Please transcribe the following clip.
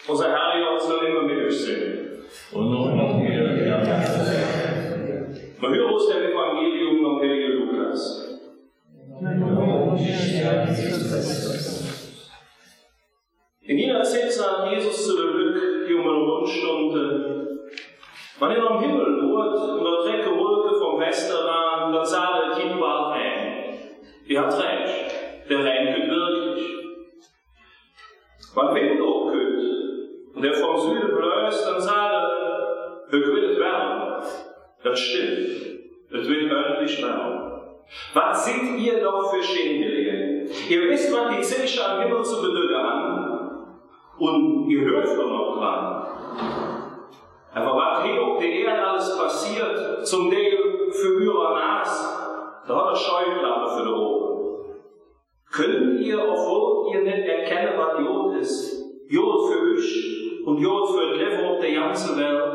Unser Herr Gott soll immer mit euch sein. Und noch mehr, ja. Wir hören aus dem Evangelium nach Heilige Lukas. In jener Zeit sagt Jesus zu der Glück, die um eine Rundstunde, wenn ihr am Himmel hört und der drecke Wolke vom Westen ran, dann sagt der Kind bald rein. Ihr habt recht, der Rhein kommt wirklich. Wenn Wind hochkommt und der vom Süden bläst, dann sagt er, wird es wärmer. Das stimmt, es wird örtlich wärmer. Was seht ihr doch für Schindlinge? Ihr wisst, was die Zeichen am Himmel zu bedeuten haben, und ihr hört doch noch dran. Aber was hier auf der Erde alles passiert, zum Teil für eure Nase, da hat er Scheuklappe für die Ohren. Könnt ihr, obwohl ihr nicht erkennen, was Jod ist, Jod für euch und Jod für das Leben auf der ganzen Welt,